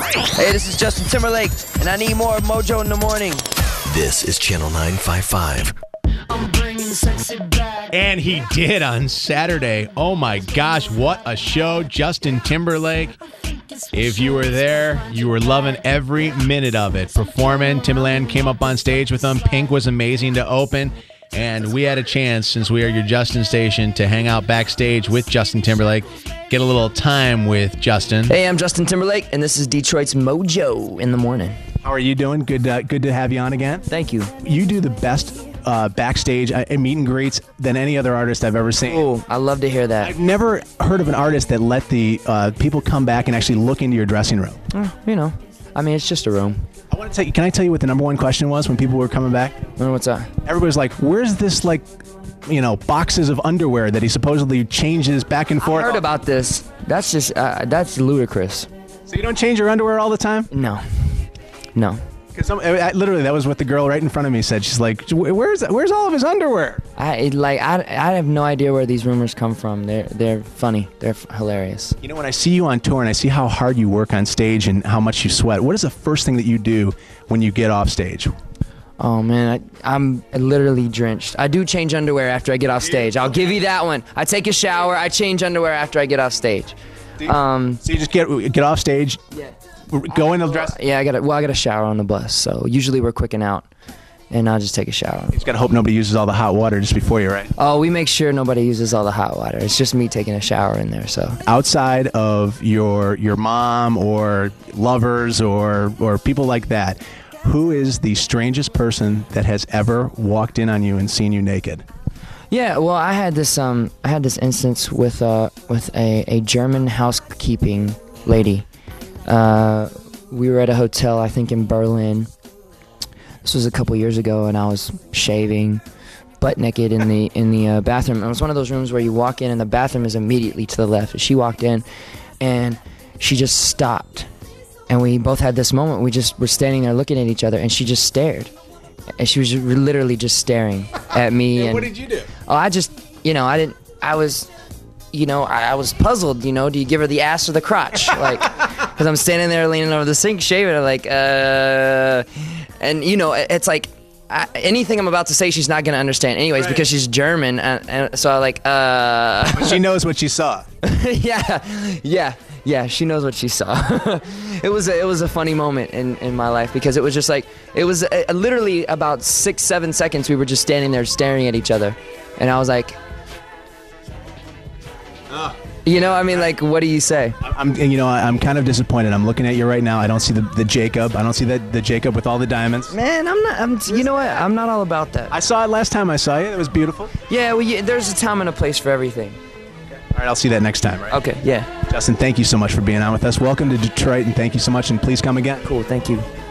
Hey, this is Justin Timberlake, and I need more Mojo in the morning. This is Channel 955. I'm bringing sexy back. And he did on Saturday. Oh my gosh, what a show. Justin Timberlake. If you were there, you were loving every minute of it. Performing, Timbaland came up on stage with him. Pink was amazing to open. And we had a chance, since we are your Justin station, to hang out backstage with Justin Timberlake, get a little time with Justin. Hey, I'm Justin Timberlake, and this is Detroit's Mojo in the morning. How are you doing? Good to have you on again. Thank you. You do the best backstage meet and greets than any other artist I've ever seen. Oh, I love to hear that. I've never heard of an artist that let the people come back and actually look into your dressing room. It's just a room. I want to tell you. Can I tell you what the number one question was when people were coming back? What's that? Everybody's like, "Where's this boxes of underwear that he supposedly changes back and forth?" I heard about this. That's just that's ludicrous. So you don't change your underwear all the time? No. Because literally, that was what the girl right in front of me said. She's like, "Where's all of his underwear?" I have no idea where these rumors come from. They're funny. They're hilarious. You know, when I see you on tour and I see how hard you work on stage and how much you sweat, what is the first thing that you do when you get off stage? Oh man, I'm literally drenched. I do change underwear after I get off stage. I'll give you that one. I take a shower. I change underwear after I get off stage. So you just get off stage. Yeah. Go in the dress. Yeah, I got a shower on the bus. So usually we're quicking out, and I'll just take a shower. You just gotta hope nobody uses all the hot water just before you, right? Oh, we make sure nobody uses all the hot water. It's just me taking a shower in there. So outside of your mom or lovers or people like that, who is the strangest person that has ever walked in on you and seen you naked? Yeah, well, I had this instance with a German housekeeping lady. We were at a hotel, I think in Berlin. This was a couple years ago, and I was shaving, butt naked in the bathroom. It was one of those rooms where you walk in and the bathroom is immediately to the left. She walked in, and she just stopped, and we both had this moment. We just were standing there looking at each other, and she just stared, and she was literally just staring at me. Yeah, and what did you do? Oh, I was puzzled, do you give her the ass or the crotch? Because I'm standing there leaning over the sink shaving, I'm like, and it's like, anything I'm about to say, she's not going to understand anyways, right, because she's German, and so I But she knows what she saw. Yeah, she knows what she saw. It was a funny moment in my life, because it was just like, it was literally about 6-7 seconds we were just standing there staring at each other, and I was like, what do you say? I'm kind of disappointed. I'm looking at you right now. I don't see the Jacob. I don't see the Jacob with all the diamonds. Man, you know what? I'm not all about that. I saw it last time I saw you. It was beautiful. Yeah, well, there's a time and a place for everything. Okay. All right, I'll see that next time, right? Okay, yeah. Justin, thank you so much for being on with us. Welcome to Detroit, and thank you so much, and please come again. Cool, thank you.